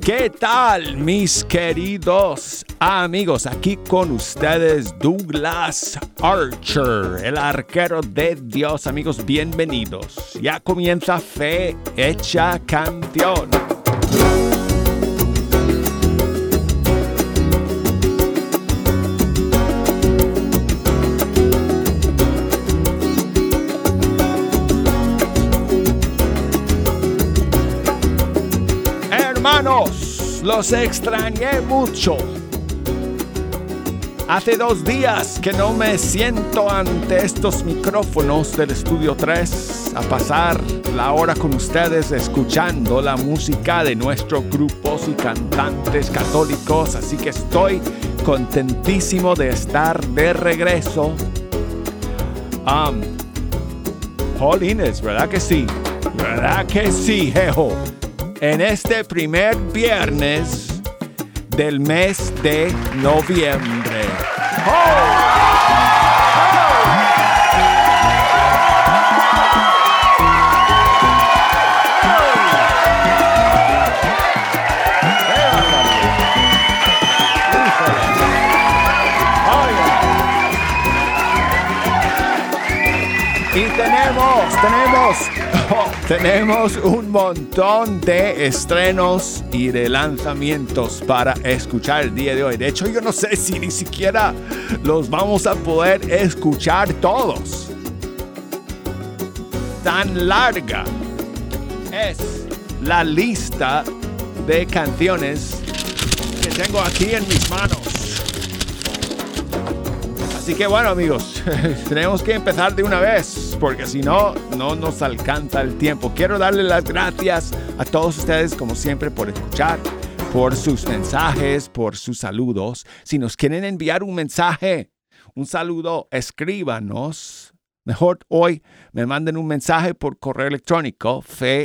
¿Qué tal, mis queridos amigos? Aquí con ustedes Douglas Archer, el arquero de Dios. Amigos, bienvenidos. Ya comienza Fe Hecha Canción. Hermanos, los extrañé mucho. Hace 2 días que no me siento ante estos micrófonos del Estudio 3 a pasar la hora con ustedes escuchando la música de nuestros grupos y cantantes católicos, así que estoy contentísimo de estar de regreso. Jolines, ¿verdad que sí? ¿Verdad que sí, jejo? En este primer viernes del mes de noviembre. ¡Oh! Y tenemos un montón de estrenos y de lanzamientos para escuchar el día de hoy. De hecho, yo no sé si ni siquiera los vamos a poder escuchar todos. Tan larga es la lista de canciones que tengo aquí en mis manos. Así que bueno, amigos, tenemos que empezar de una vez, porque si no, no nos alcanza el tiempo. Quiero darle las gracias a todos ustedes, como siempre, por escuchar, por sus mensajes, por sus saludos. Si nos quieren enviar un mensaje, un saludo, escríbanos. Mejor hoy me manden un mensaje por correo electrónico,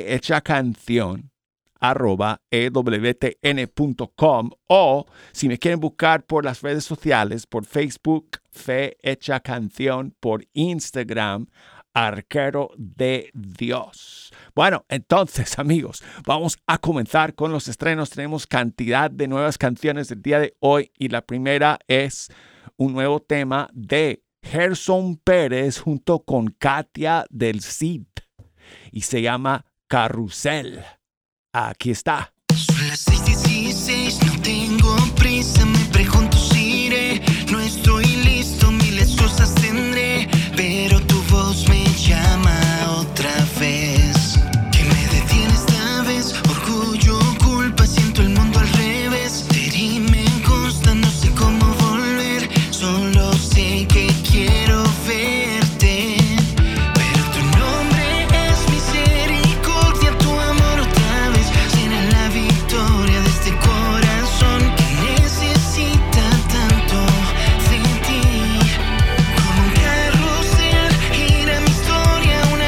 fehechacancion@ewtn.com, o si me quieren buscar por las redes sociales, por Facebook, Fe Hecha Canción, por Instagram, Arquero de Dios. Bueno, entonces, amigos, vamos a comenzar con los estrenos. Tenemos cantidad de nuevas canciones el día de hoy y la primera es un nuevo tema de Gerson Pérez junto con Katia del Cid y se llama Carrusel. Aquí está. Son las 6:16, no tengo prisa, me pregunto si iré. No estoy listo, miles cosas tendré, pero tu voz me llama otra vez. ¿Qué me detiene esta vez? Orgullo, culpa, siento el mundo al revés. Te herí, me consta, no sé cómo volver, solo sé que quiero verte. Pero tu nombre es misericordia, tu amor otra vez será la victoria de este corazón que necesita tanto de ti. Como un carrusel gira mi historia, una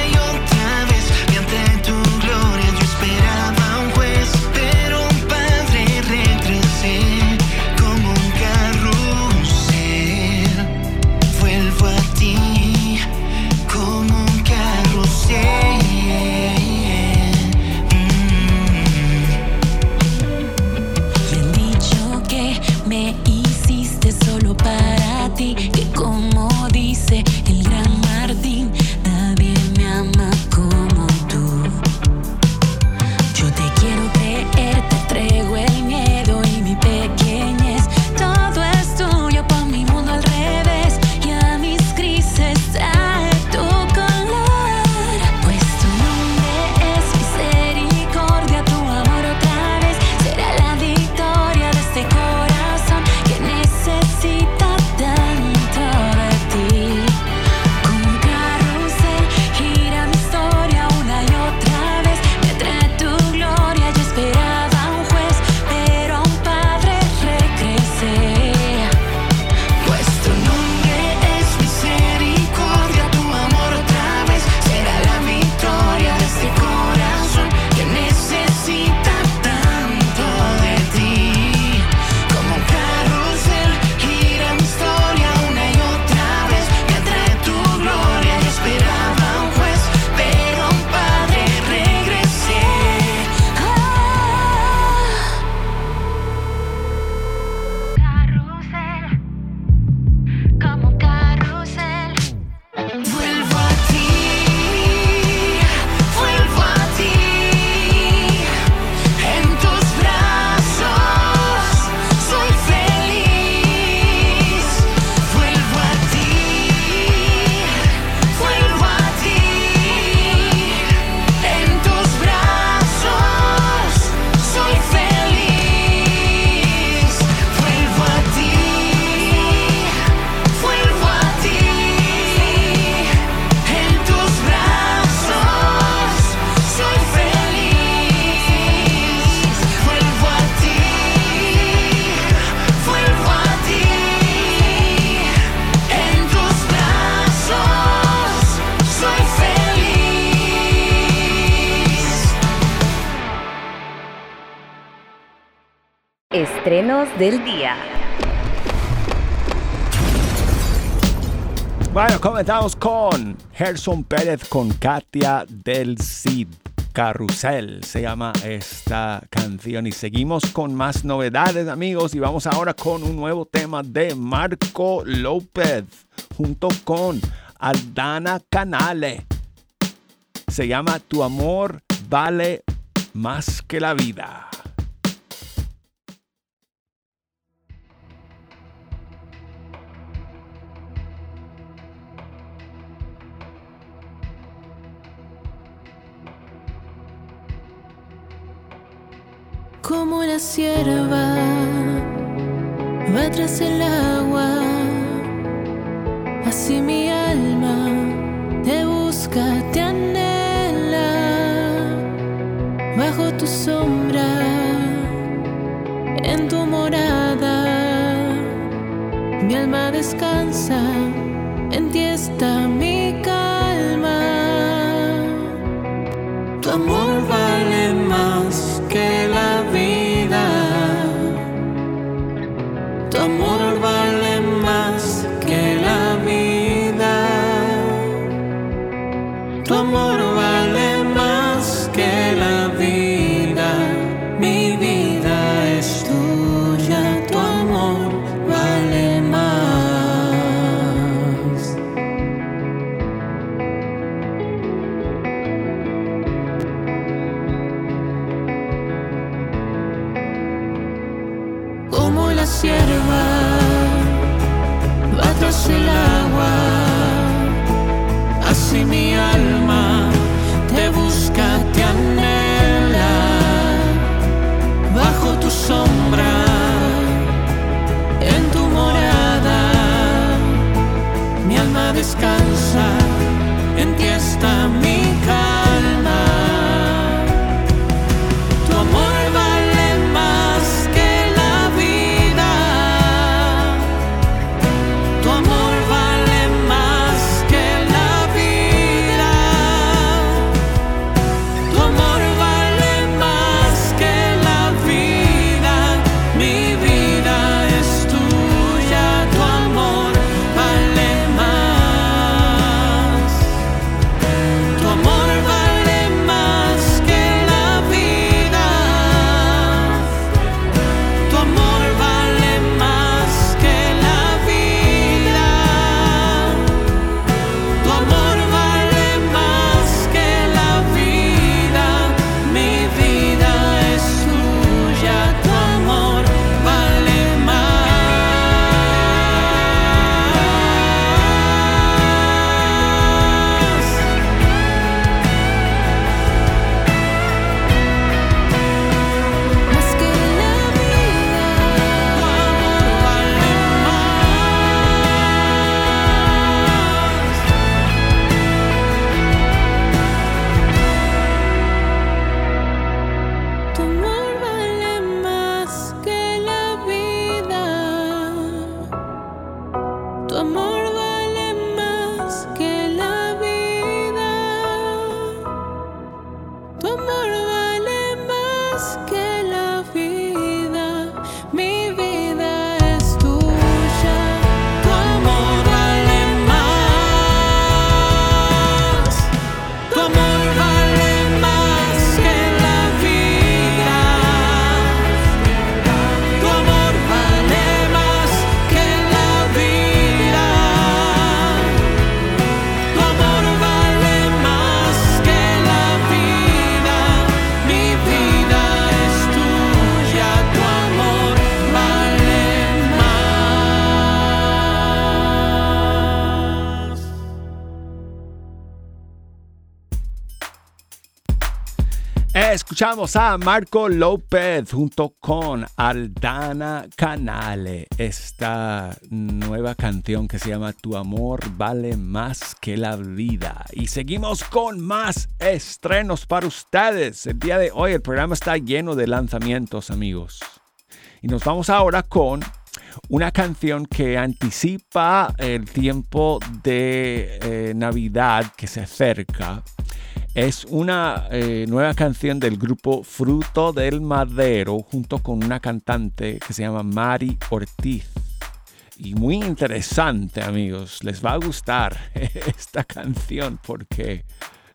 estrenos del día. Bueno, comenzamos con Gerson Pérez con Katia del Cid. Carrusel se llama esta canción y seguimos con más novedades, amigos, y vamos ahora con un nuevo tema de Marco López junto con Aldana Canale. Se llama Tu amor vale más que la vida. Como la cierva va tras el agua, así mi alma te busca, te anhela. Bajo tu sombra, en tu morada, mi alma descansa, en ti está mi calma. Tu amor vale más que la vida. Tu amor vale más que la vida. Tu amor vale más que la vida. Mi vida es tuya. Tu amor vale más. Como la cierva va tras el agua, así mi alma te busca, te anhela. Bajo tu sombra, en tu morada, mi alma descansa, en ti está mi calma. Tu amor vale más que la vida. Tu amor vale más que la vida. Tu amor vale más que la vida. Mi vida es tuya. Tu amor vale más. Tu amor vale más que la vida. Tu amor vale más que la vida. Tu amor vale más que la vida. Mi vida es tuya. Tu amor vale más que la vida. Tu amor vale más. Tu amor vale más que la vida. Tu amor vale más que la vida. Tu amor vale más que la vida. Mi vida es tuya. Tu amor vale más. Tu amor vale más que la vida. Tu amor vale más que la vida. Tu amor vale más que la vida. Mi vida es tuya. Tu amor vale más. Escuchamos a Marco López junto con Aldana Canale, esta nueva canción que se llama Tu amor vale más que la vida. Y seguimos con más estrenos para ustedes. El día de hoy el programa está lleno de lanzamientos, amigos. Y nos vamos ahora con una canción que anticipa el tiempo de Navidad que se acerca. Es una nueva canción del grupo Fruto del Madero junto con una cantante que se llama Mari Ortiz. Y muy interesante, amigos. Les va a gustar esta canción porque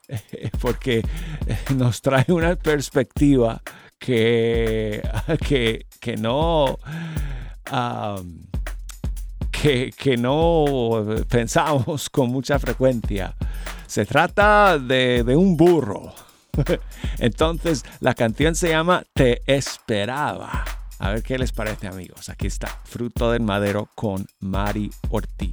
nos trae una perspectiva que no pensamos con mucha frecuencia. Se trata de un burro. Entonces, la canción se llama Te Esperaba. A ver qué les parece, amigos. Aquí está, Fruto del Madero con Mari Ortiz.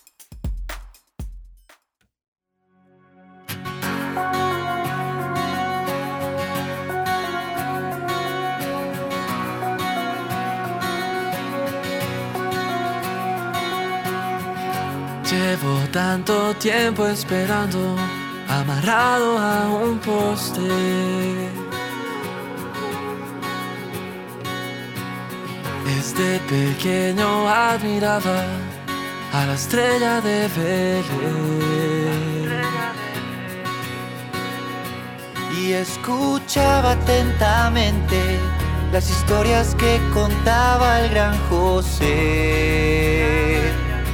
Llevo tanto tiempo esperando, amarrado a un poste. Desde pequeño admiraba a la estrella de Belén y escuchaba atentamente las historias que contaba el gran José.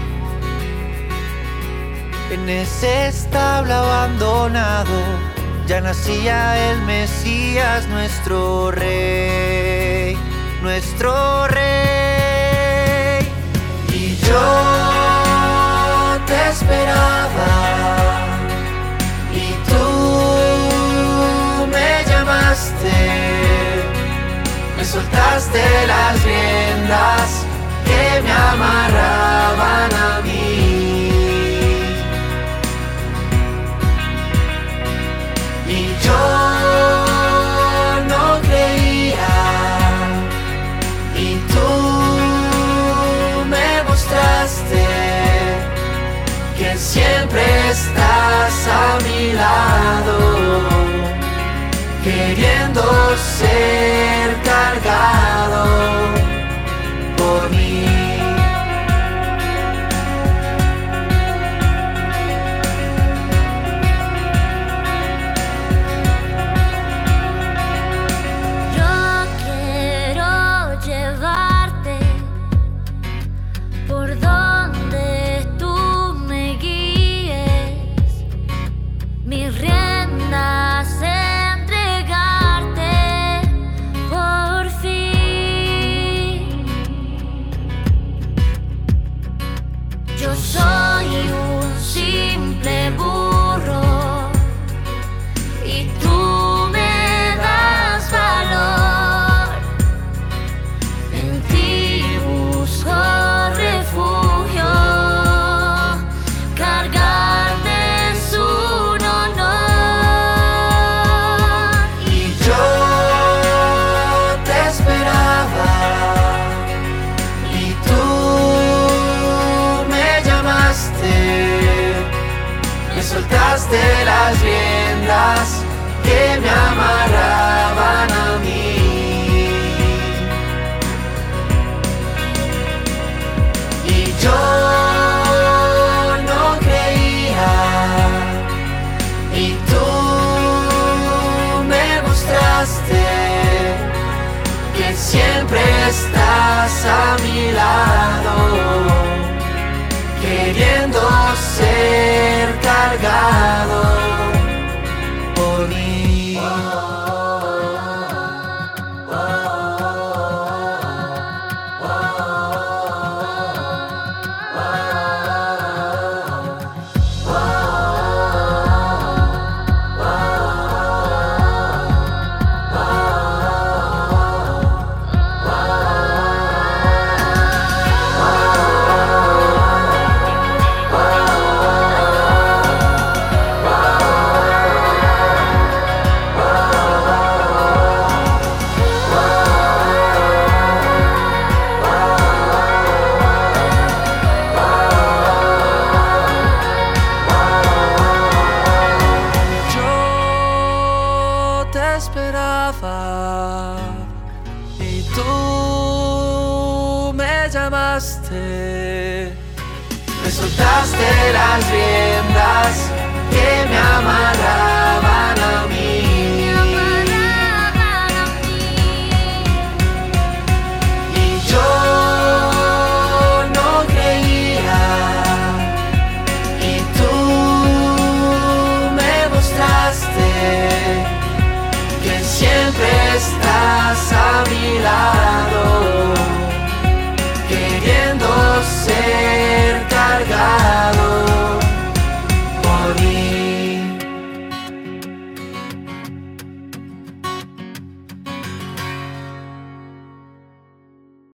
En ese establo abandonado ya nacía el Mesías, nuestro rey, nuestro rey. Y yo te esperaba y tú me llamaste, me soltaste las riendas que me amarraban a mí. Yo no creía y tú me mostraste que siempre estás a mi lado, queriendo ser cargado por mí. De las riendas que me amarraban a mí. Y yo no creía y tú me mostraste que siempre estás a mi lado, queriendo ser cargado por mí. Y tú me llamaste, me soltaste las riendas que me amarraban a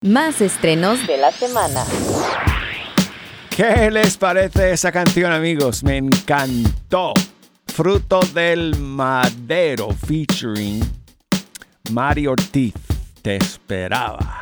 Más estrenos de la semana. ¿Qué les parece esa canción, amigos? Me encantó. Fruto del Madero featuring Mari Ortiz. Te esperaba.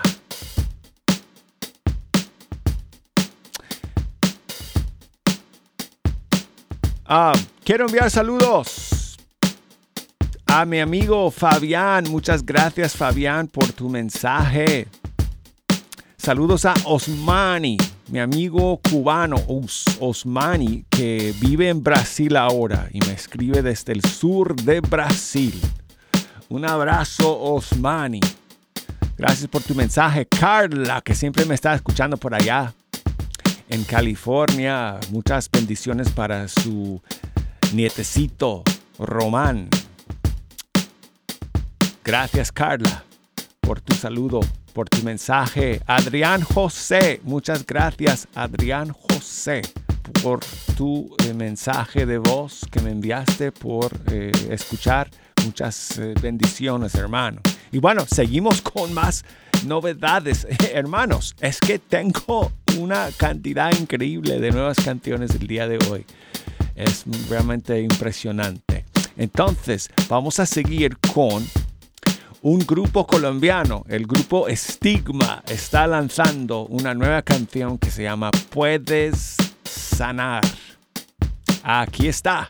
Quiero enviar saludos a mi amigo Fabián. Muchas gracias, Fabián, por tu mensaje. Saludos a Osmani, mi amigo cubano Osmani, que vive en Brasil ahora y me escribe desde el sur de Brasil. Un abrazo, Osmani. Gracias por tu mensaje. Carla, que siempre me está escuchando por allá en California. Muchas bendiciones para su nietecito Román. Gracias, Carla, por tu saludo, por tu mensaje. Adrián José, muchas gracias, Adrián José, por tu mensaje de voz que me enviaste, por escuchar. Muchas bendiciones, hermano. Y bueno, seguimos con más novedades. Hermanos, es que tengo una cantidad increíble de nuevas canciones el día de hoy. Es realmente impresionante. Entonces, vamos a seguir con un grupo colombiano. El grupo Estigma está lanzando una nueva canción que se llama Puedes Sanar. Aquí está.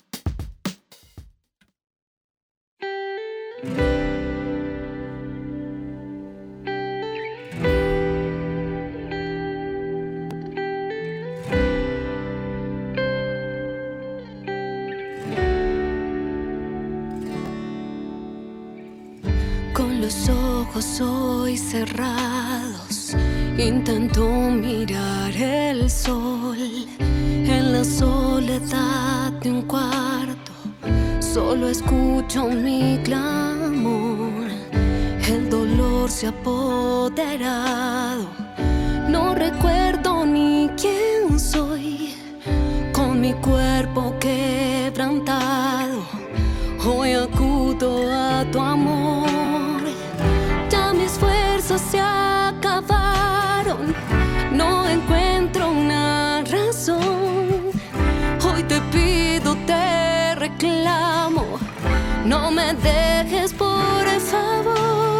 Los ojos hoy cerrados, intento mirar el sol en la soledad de un cuarto. Solo escucho mi clamor, el dolor se ha apoderado. No recuerdo ni quién soy, con mi cuerpo quebrantado. Hoy acudo a tu amor. Mis fuerzas se acabaron, no encuentro una razón. Hoy te pido, te reclamo, no me dejes por favor.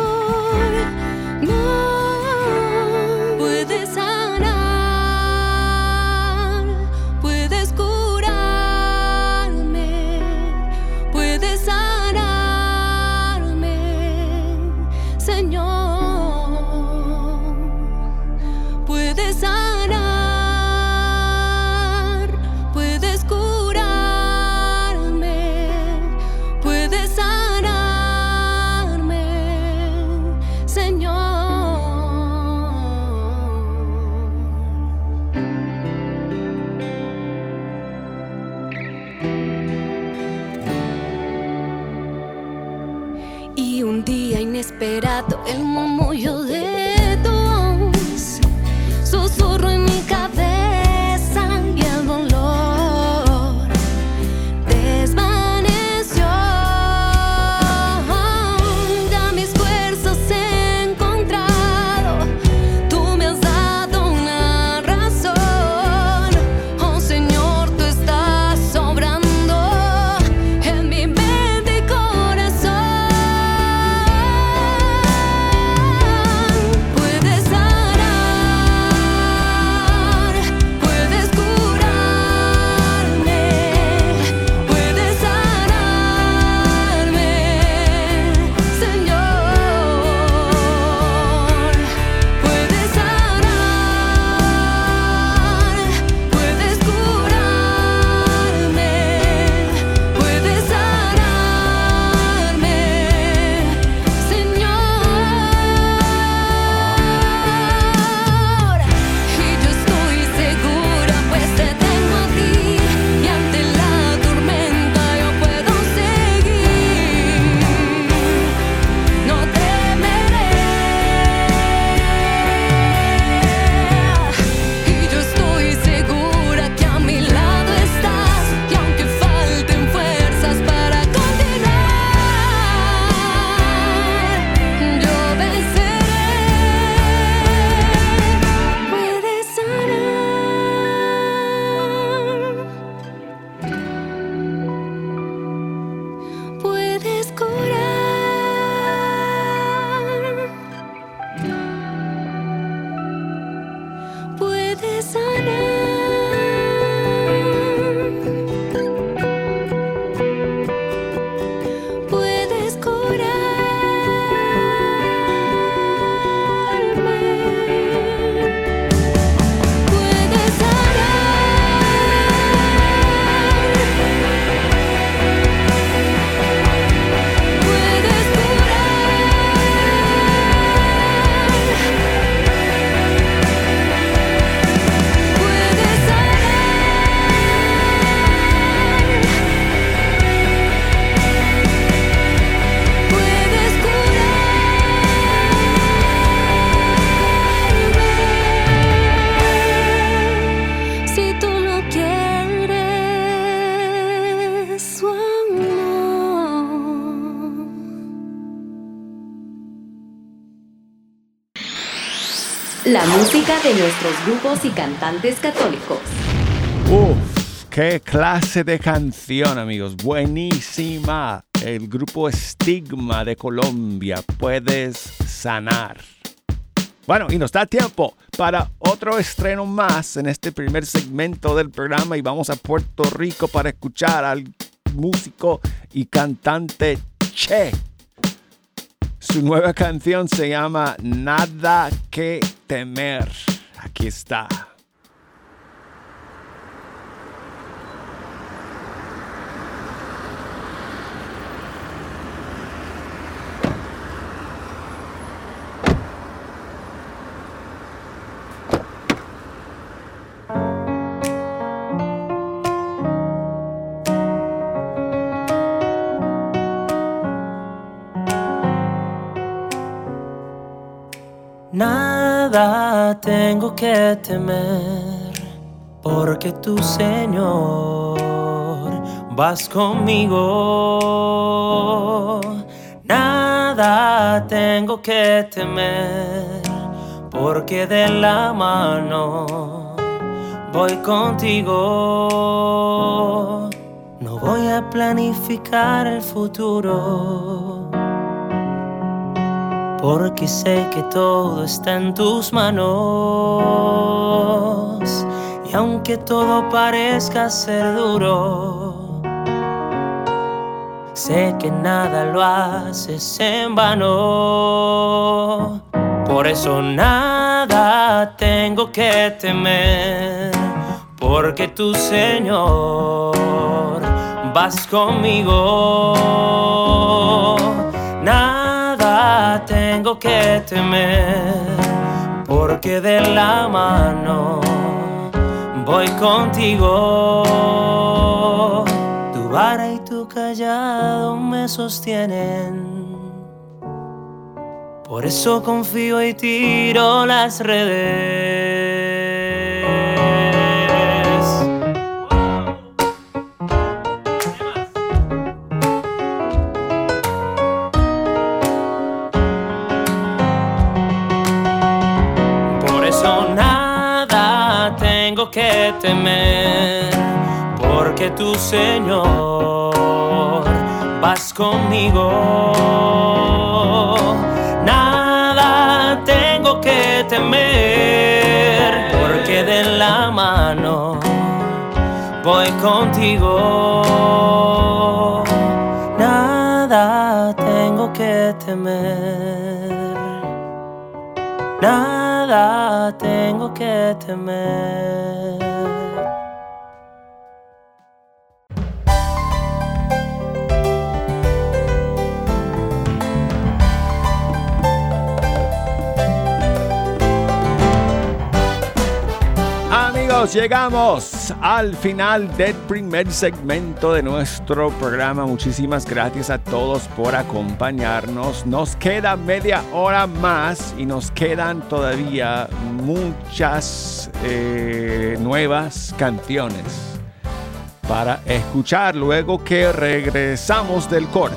No puedes sanar, puedes curarme, puedes sanarme, Señor. Puedes sanar, puedes curarme, puedes sanarme, Señor. Y un día inesperado, el murmullo de tu voz, susurro en mi cabeza y el dolor desvaneció. Ya mis fuerzas he encontrado, tú me has dado una razón. Oh Señor, tú estás sobrando en mi mente y corazón. La música de nuestros grupos y cantantes católicos. Uf, qué clase de canción, amigos. Buenísima. El grupo Estigma de Colombia, Puedes Sanar. Bueno, y nos da tiempo para otro estreno más en este primer segmento del programa y vamos a Puerto Rico para escuchar al músico y cantante Che. Su nueva canción se llama Nada que Temer. Aquí está. Nada tengo que temer, porque tú, Señor, vas conmigo. Nada tengo que temer, porque de la mano voy contigo. No voy a planificar el futuro, porque sé que todo está en tus manos. Y aunque todo parezca ser duro, sé que nada lo haces en vano. Por eso nada tengo que temer, porque tú, Señor, vas conmigo. Nada tengo que temer, porque de la mano voy contigo. Tu vara y tu callado me sostienen, por eso confío y tiro las redes. Que temer, porque tú, Señor, vas conmigo. Nada tengo que temer, porque de la mano voy contigo. Nada tengo que temer, nada tengo que temer. Amigos, llegamos al final del primer segmento de nuestro programa. Muchísimas gracias a todos por acompañarnos. Nos queda media hora más y nos quedan todavía muchas nuevas canciones para escuchar luego que regresamos del corte.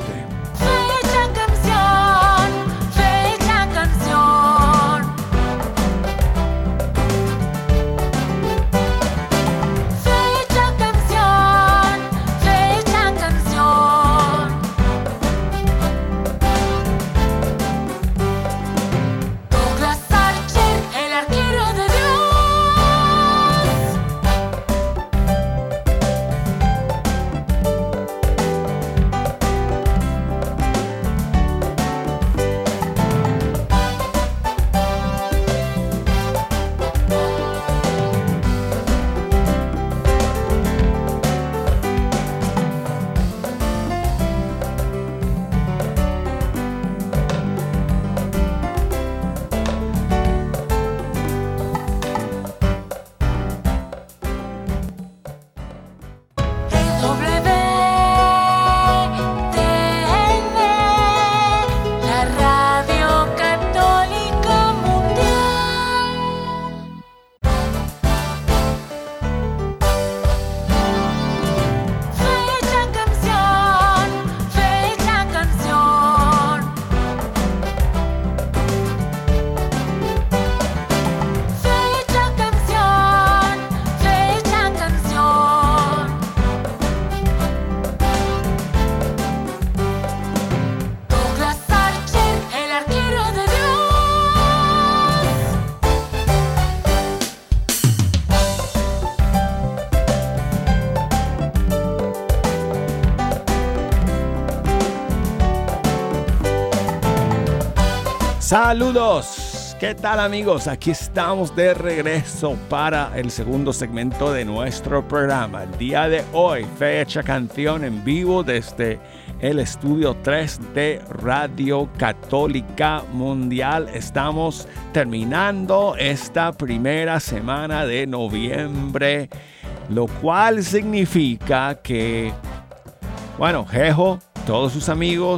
Saludos, ¿qué tal amigos? Aquí estamos de regreso para el segundo segmento de nuestro programa. El día de hoy, Fecha Canción en vivo desde el estudio 3 de Radio Católica Mundial. Estamos terminando esta primera semana de noviembre, lo cual significa que, bueno, Jejo, todos sus amigos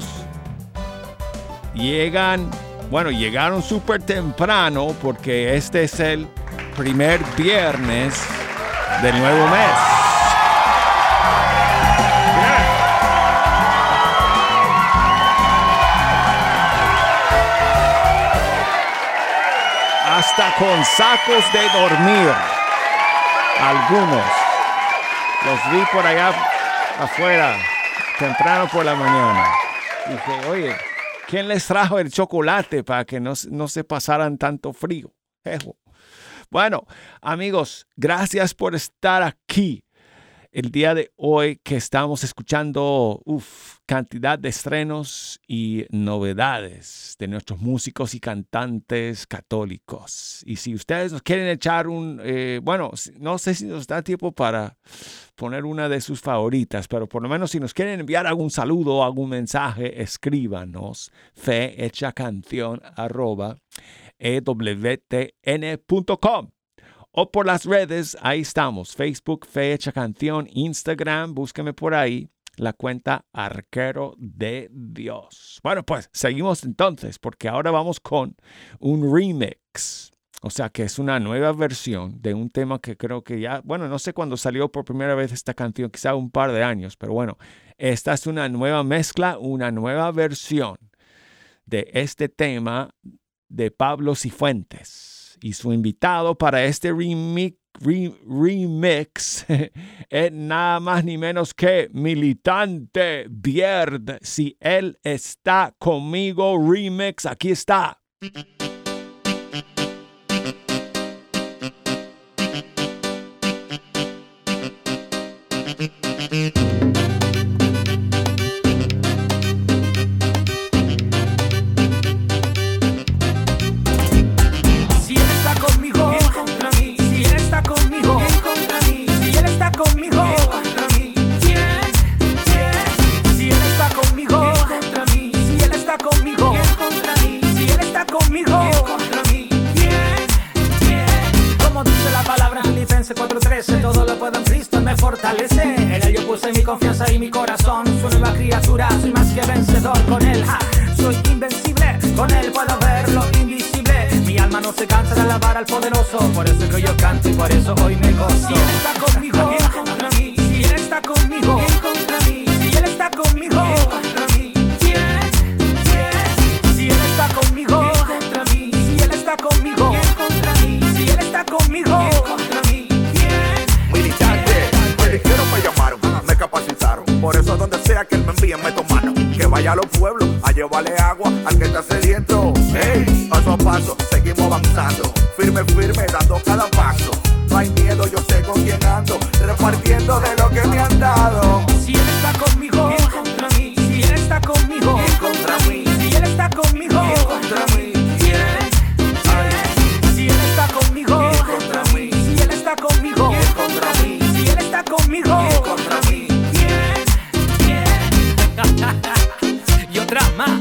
llegaron súper temprano porque este es el primer viernes del nuevo mes. Hasta con sacos de dormir. Algunos. Los vi por allá afuera, temprano por la mañana. Dije, oye, ¿quién les trajo el chocolate para que no se pasaran tanto frío? Jejo. Bueno, amigos, gracias por estar aquí. El día de hoy que estamos escuchando cantidad de estrenos y novedades de nuestros músicos y cantantes católicos. Y si ustedes nos quieren echar no sé si nos da tiempo para poner una de sus favoritas, pero por lo menos si nos quieren enviar algún saludo o algún mensaje, escríbanos fehechacanción@ewtn.com. O por las redes, ahí estamos, Facebook, Fecha Canción, Instagram, búsqueme por ahí, la cuenta Arquero de Dios. Bueno, pues seguimos entonces, porque ahora vamos con un remix. O sea, que es una nueva versión de un tema que creo que ya, no sé cuándo salió por primera vez esta canción, quizá un par de años, pero bueno, esta es una nueva mezcla, una nueva versión de este tema de Pablo Cifuentes. Y su invitado para este remix es nada más ni menos que Militante Bierd. Si él está conmigo, remix, aquí está. Todo lo puedo en Cristo, me fortalece. En él yo puse mi confianza y mi corazón. Su nueva criatura, soy más que vencedor. Con él, soy invencible. Con él puedo ver lo invisible. Mi alma no se cansa de alabar al poderoso. Por eso que yo canto y por eso hoy me gozo. Si él está conmigo, ¿quién contra mí? Si él está conmigo, ¿quién contra mí? Si él está conmigo, ¿quién contra mí? ¿Quién? Si él está conmigo, ¿quién contra mí? Si él está conmigo, ¿quién contra mí? Si él está conmigo, ¿quién contra mí? Quiero me llamaron, me capacitaron. Por eso donde sea que él me envíe me tomaron. Que vaya a los pueblos a llevarle agua al que está sediento. Hey, paso a paso seguimos avanzando. Firme, dando cada paso. No hay miedo, yo sé con quién ando. Repartiendo de lo que me han dado. Si él está conmigo, ¿quién contra mí? Si él está conmigo, ¿quién contra mí? Si él está conmigo, ¿quién contra mí? ¿Quién? Si él está conmigo, ¿quién contra mí? Si él está conmigo, ¿quién contra mí? Si él está conmigo, ¿quién contra mí? ¿Quién? Y otra más.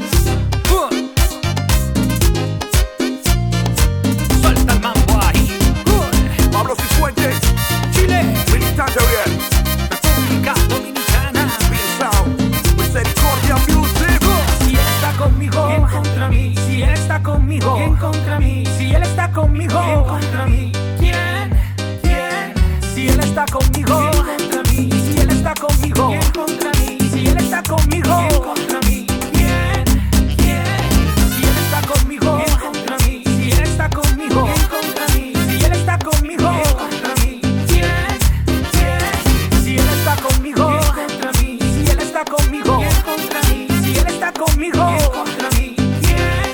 Suelta el mambo ahí. Pablo Cifuentes, Chile, Militante Bierd, República Dominicana. Bien Sound, Misericordia Music. Si él está conmigo, ¿quién contra mí? Si él está conmigo, ¿quién contra mí? Si él está conmigo, ¿quién contra mí? ¿Quién? Si él está conmigo, ¿quién contra mí? Si él está conmigo, ¿quién contra mí? Si él está conmigo, ¿quién contra mí? ¿Quién? Si él está conmigo, ¿quién contra mí? Si él está conmigo, ¿quién contra mí? Si él está conmigo, ¿quién contra mí? ¿Quién? Si él está conmigo, ¿quién contra mí? Si él está conmigo, ¿quién contra mí? Si él está conmigo, ¿quién contra mí? ¿Quién?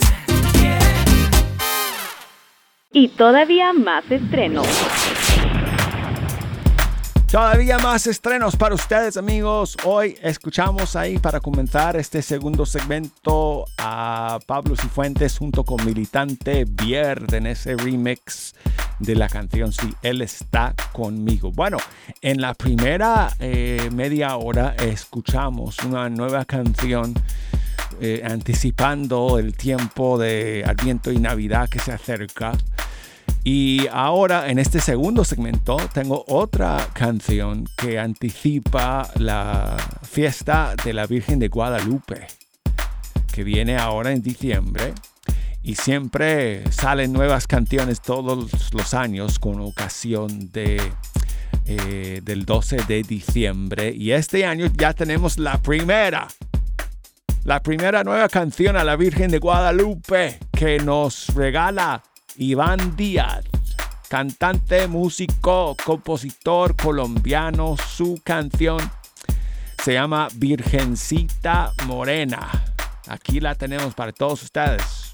Y todavía más estrenos. Todavía más estrenos para ustedes, amigos. Hoy escuchamos ahí para comenzar este segundo segmento a Pablo Cifuentes junto con Militante Bierd en ese remix de la canción Si Él Está Conmigo. Bueno, en la primera media hora escuchamos una nueva canción anticipando el tiempo de Adviento y Navidad que se acerca. Y ahora, en este segundo segmento, tengo otra canción que anticipa la fiesta de la Virgen de Guadalupe, que viene ahora en diciembre. Y siempre salen nuevas canciones todos los años con ocasión del 12 de diciembre. Y este año ya tenemos la primera nueva canción a la Virgen de Guadalupe que nos regala Iván Díaz, cantante, músico, compositor colombiano. Su canción se llama Virgencita Morena. Aquí la tenemos para todos ustedes.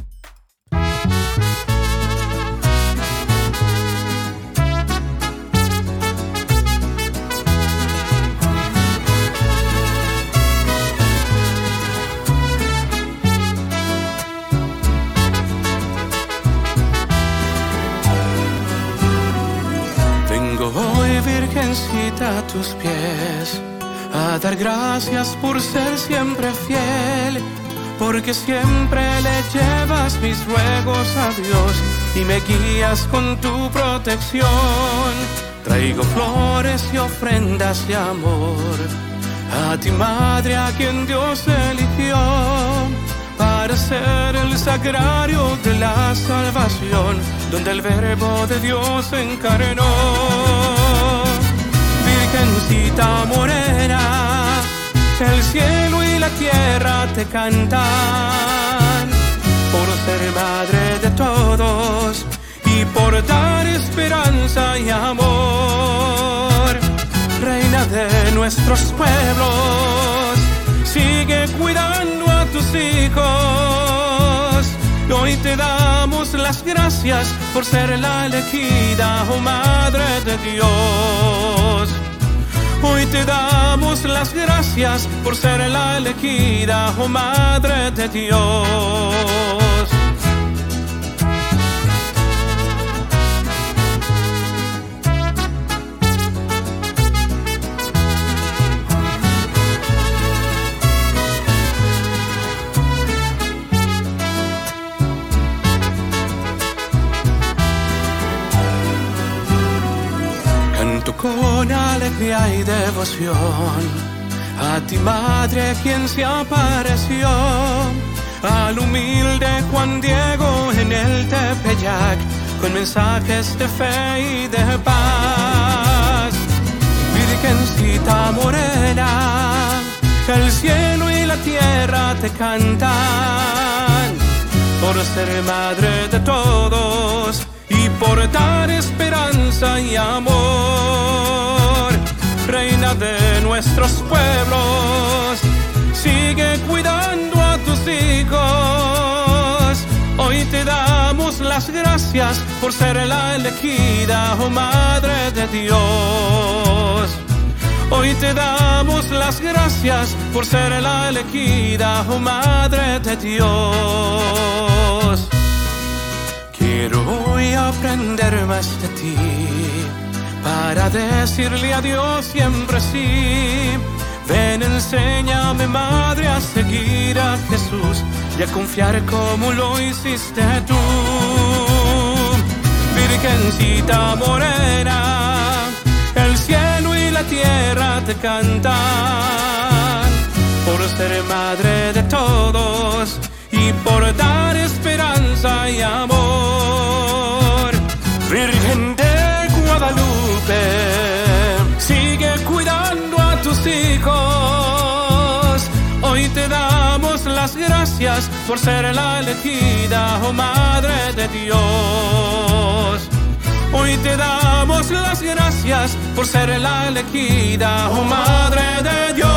Virgencita, a tus pies, a dar gracias por ser siempre fiel, porque siempre le llevas mis ruegos a Dios y me guías con tu protección. Traigo flores y ofrendas de amor a ti, Madre, a quien Dios eligió para ser el sagrario de la salvación, donde el Verbo de Dios se encarnó. Virgencita morena, el cielo y la tierra te cantan por ser madre de todos y por dar esperanza y amor. Reina de nuestros pueblos, sigue cuidando a tus hijos. Hoy te damos las gracias por ser la elegida, oh Madre de Dios. Hoy te damos las gracias por ser la elegida, oh Madre de Dios. Con alegría y devoción a ti, Madre, quien se apareció al humilde Juan Diego en el Tepeyac con mensajes de fe y de paz. Virgencita morena, el cielo y la tierra te cantan por ser madre de todos y por dar esperanza y amor. Reina de nuestros pueblos, sigue cuidando a tus hijos. Hoy te damos las gracias por ser la elegida, oh Madre de Dios. Hoy te damos las gracias por ser la elegida, oh Madre de Dios. Quiero hoy aprender más de ti, para decirle a Dios siempre sí. Ven, enséñame, Madre, a seguir a Jesús y a confiar como lo hiciste tú. Virgencita morena, el cielo y la tierra te cantan por ser madre de todos y por dar esperanza y amor. Virgen de Guadalupe, sigue cuidando a tus hijos. Hoy te damos las gracias por ser la elegida, oh Madre de Dios. Hoy te damos las gracias por ser la elegida, oh Madre de Dios.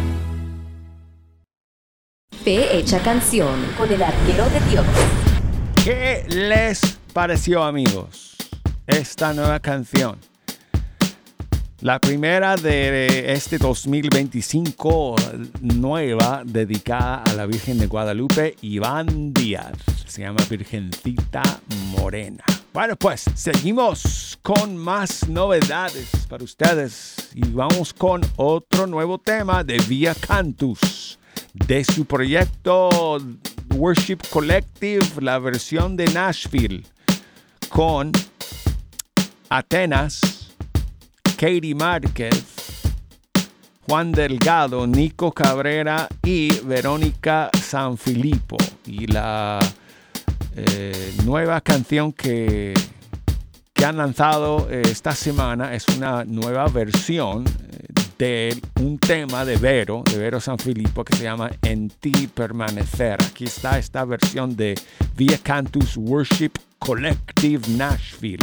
Fe Hecha Canción con el Arquero de Dios. ¿Qué les pareció, amigos, esta nueva canción? La primera de este 2025, nueva, dedicada a la Virgen de Guadalupe, Iván Díaz. Se llama Virgencita Morena. Bueno, pues seguimos con más novedades para ustedes y vamos con otro nuevo tema de Via Cantus, de su proyecto Worship Collective, la versión de Nashville, con Atenas, Katie Márquez, Juan Delgado, Nico Cabrera y Verónica Sanfilippo. Y la nueva canción que han lanzado esta semana es una nueva versión de un tema de Vero Sanfilippo, que se llama En ti permanecer. Aquí está esta versión de Via Cantus Worship Collective Nashville.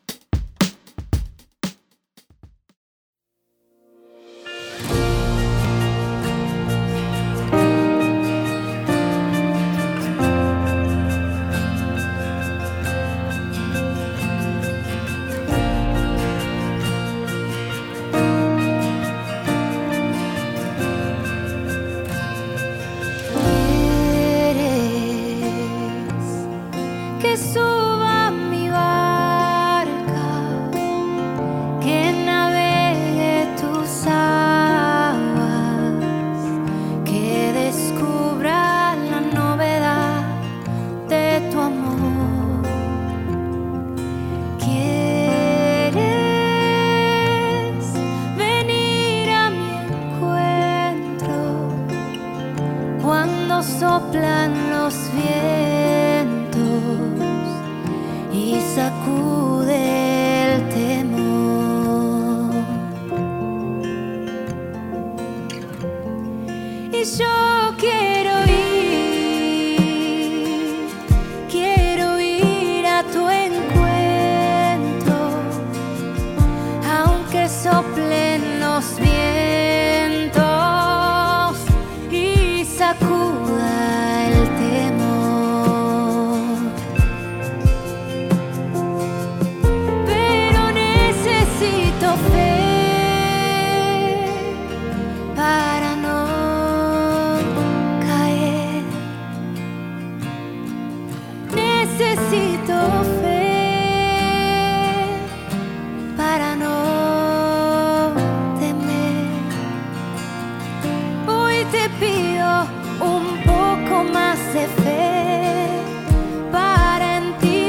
Que suba mi barca, que navegue tus aguas, que descubra la novedad de tu amor. ¿Quieres venir a mi encuentro cuando soplan los vientos y sacude el temor? Y yo quiero ir a tu encuentro, aunque soplen los vientos y sacuda el temor. Pero necesito fe para no caer. Necesito fe para no temer. Hoy te pido un poco más de fe para en ti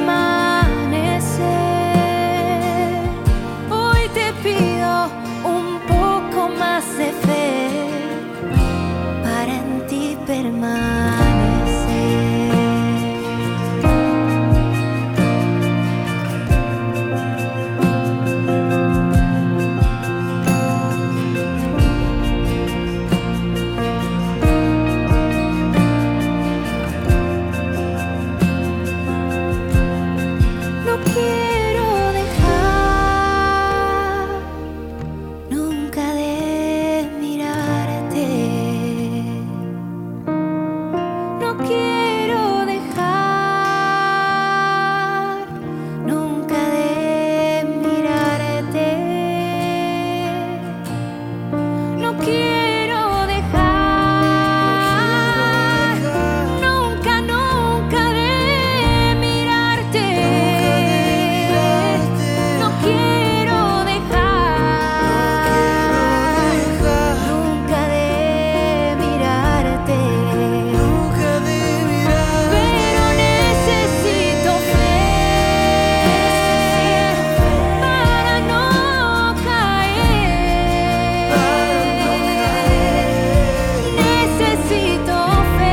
permanecer. Hoy te pido un poco más de fe para en ti permanecer. No quiero dejar nunca de mirarte. No quiero dejar nunca de mirarte. No quiero dejar nunca, nunca de mirarte. No quiero dejar nunca de mirarte. Pero necesito fe para no caer. Necesito fe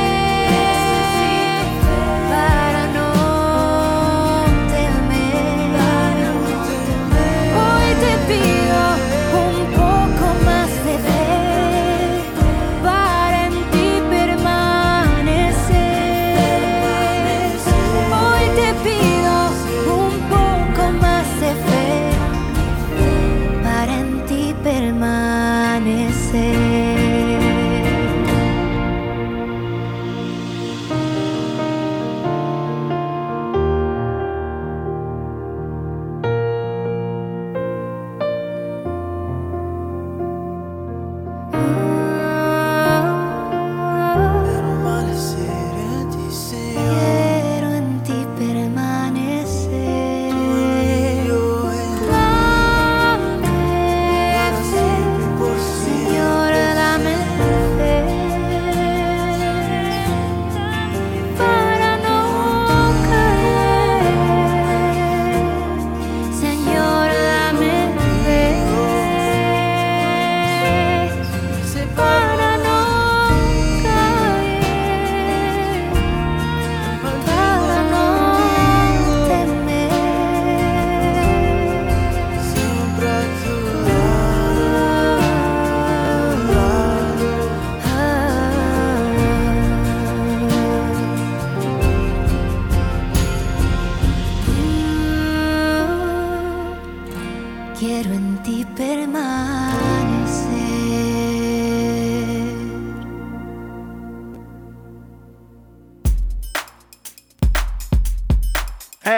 para no temer. Hoy te pido un poco más de fe para en ti permanecer. Hoy te pido un poco más de fe para en ti permanecer.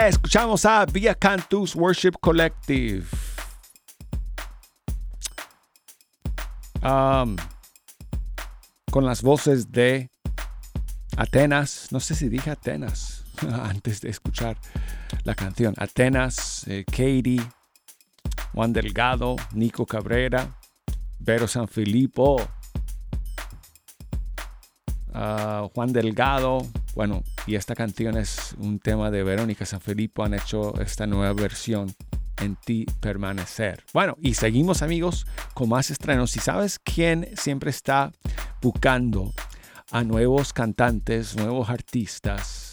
escuchamos a Via Cantus Worship Collective. Con las voces de Atenas. No sé si dije Atenas antes de escuchar la canción. Atenas, Katie, Juan Delgado, Nico Cabrera, Vero Sanfilippo, Juan Delgado. Bueno, y esta canción es un tema de Verónica Sanfilippo. Han hecho esta nueva versión, En ti permanecer. Bueno, y seguimos, amigos, con más estrenos. Si sabes quién siempre está buscando a nuevos cantantes, nuevos artistas,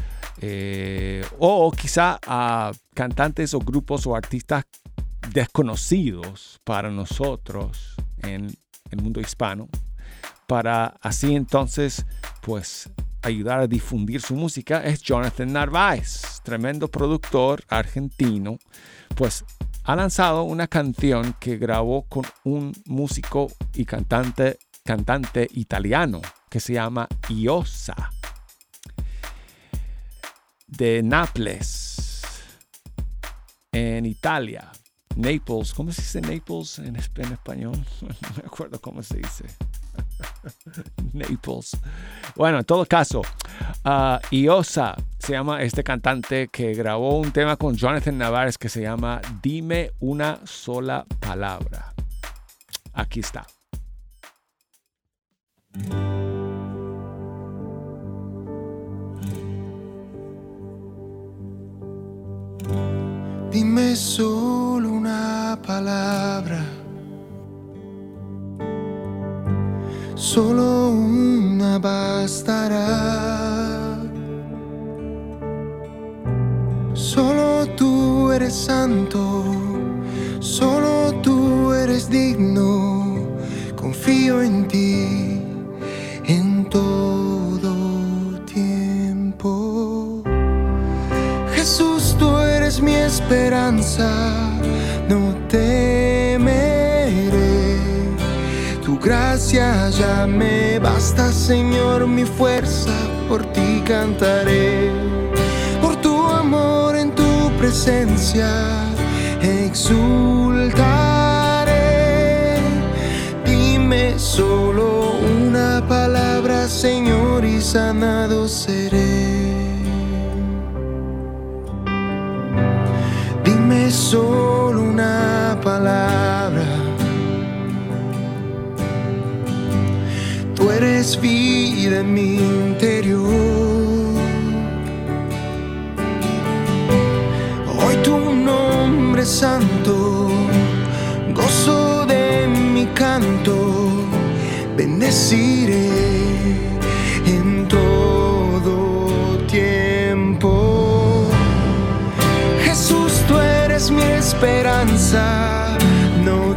o quizá a cantantes o grupos o artistas desconocidos para nosotros en el mundo hispano, para así entonces pues ayudar a difundir su música, es Jonathan Narváez, tremendo productor argentino. Pues ha lanzado una canción que grabó con un músico y cantante italiano que se llama Iosa, de Nápoles, en Italia. Naples, ¿cómo se dice Naples en español? No me acuerdo cómo se dice. Naples. Bueno, en todo caso, Iosa se llama este cantante que grabó un tema con Jonathan Narváez que se llama Dime una sola palabra. Aquí está. Dime solo una palabra, solo una bastará. Solo tú eres santo, solo tú eres digno. Confío en ti en todo tiempo. Jesús, tú eres mi esperanza, no temeré. Tu gracia ya me basta, Señor, mi fuerza, por ti cantaré. Por tu amor en tu presencia exultaré. Dime solo una palabra, Señor, y sanado seré. Dime solo una palabra. Tú eres vida en mi interior. Hoy tu nombre santo, gozo de mi canto, bendeciré en todo tiempo. Jesús, tú eres mi esperanza, no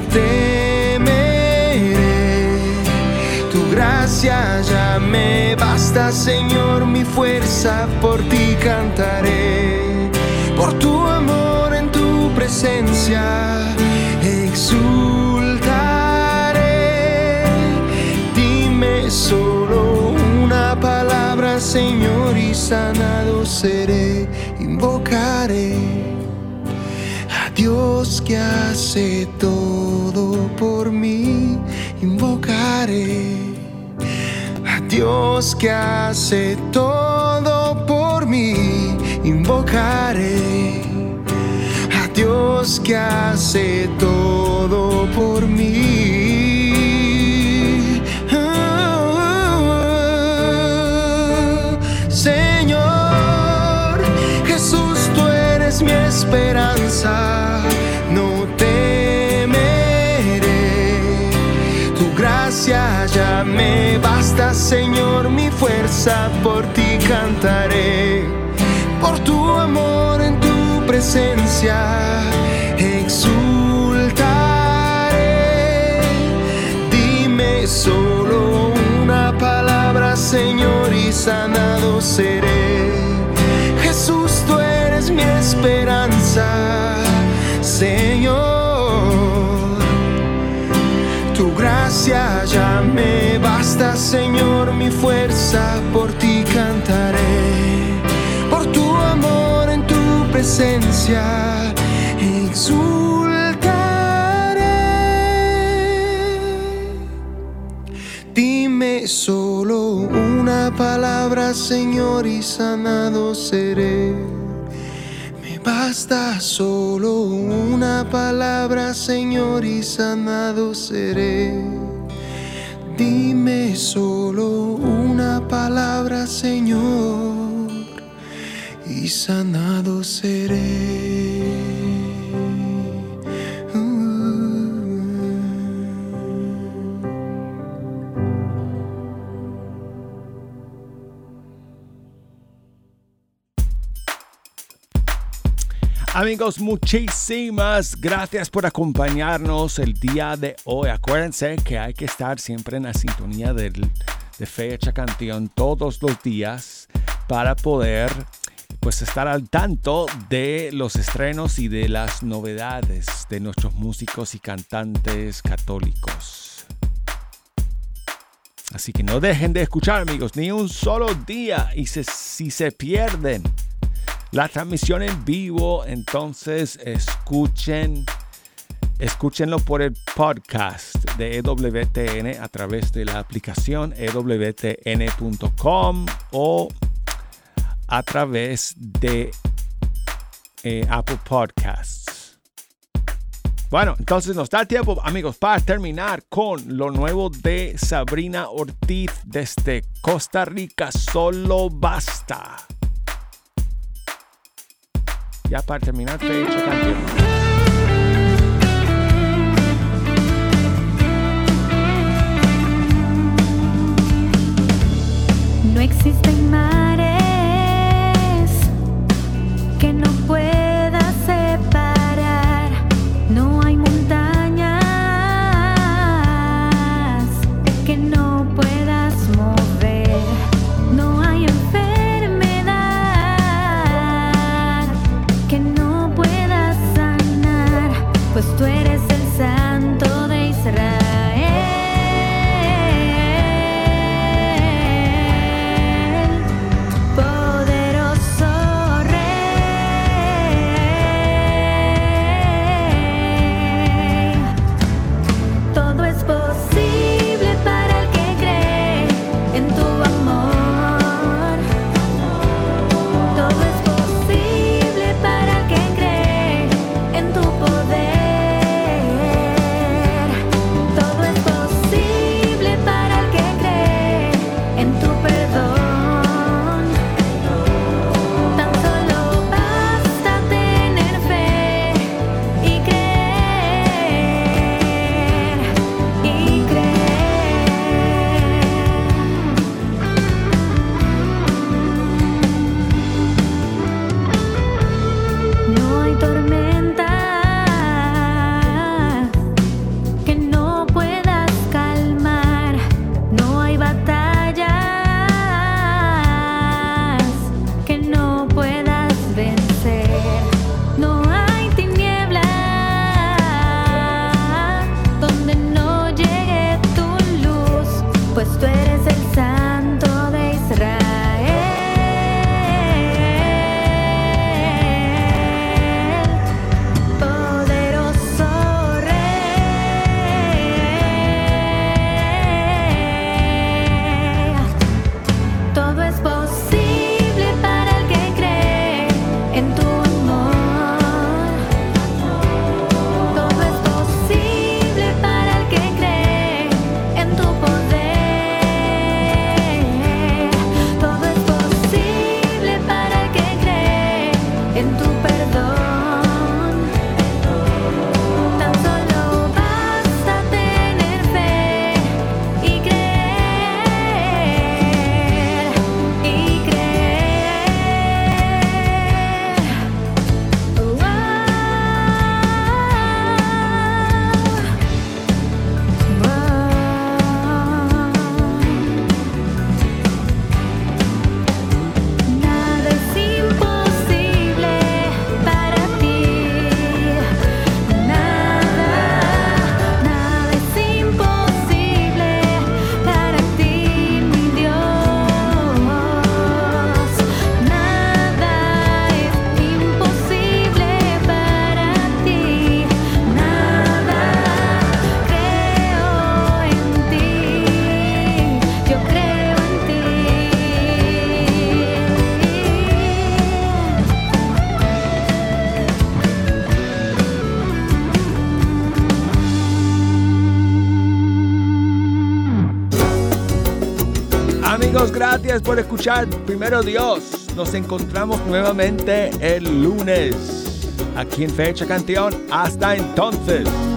temeré. Tu gracia ya me basta, Señor, mi fuerza, por ti cantaré. Por tu amor en tu presencia exultaré. Dime solo una palabra, Señor, y sanado seré. Invocaré a Dios que hace todo por mí. Invocaré a Dios que hace todo por mí. Invocaré a Dios que hace todo por mí. Señor Jesús, tú eres mi esperanza, no temeré. Tu gracia ya me basta, Señor, mi fuerza, por ti cantaré. Por tu amor en tu presencia exultaré. Dime solo una palabra, Señor, y sanado seré. Jesús, tú eres mi esperanza, Señor. Tu gracia ya me basta, Señor, mi fuerza, por ti cantaré. Por tu amor en tu presencia exultaré. Dime solo una palabra, Señor, y sanado seré. Me basta solo una palabra, Señor, y sanado seré. Dime solo una palabra, Señor, y sanado seré. Amigos, muchísimas gracias por acompañarnos el día de hoy. Acuérdense que hay que estar siempre en la sintonía de Fe Hecha Canción todos los días para poder pues estar al tanto de los estrenos y de las novedades de nuestros músicos y cantantes católicos. Así que no dejen de escuchar, amigos, ni un solo día. Y si se pierden la transmisión en vivo, entonces escúchenlo por el podcast de EWTN a través de la aplicación ewtn.com o a través de Apple Podcasts. Bueno, entonces nos da tiempo, amigos, para terminar con lo nuevo de Sabrina Ortiz desde Costa Rica. Solo basta. Ya para terminar, Fe Hecha Canción. No existen mares que no puedas separar. No hay montañas que no puedas mover. No hay enfermedad que no puedas sanar. Amigos, gracias por escuchar Primero Dios. Nos encontramos nuevamente el lunes aquí en Fecha Canción. Hasta entonces.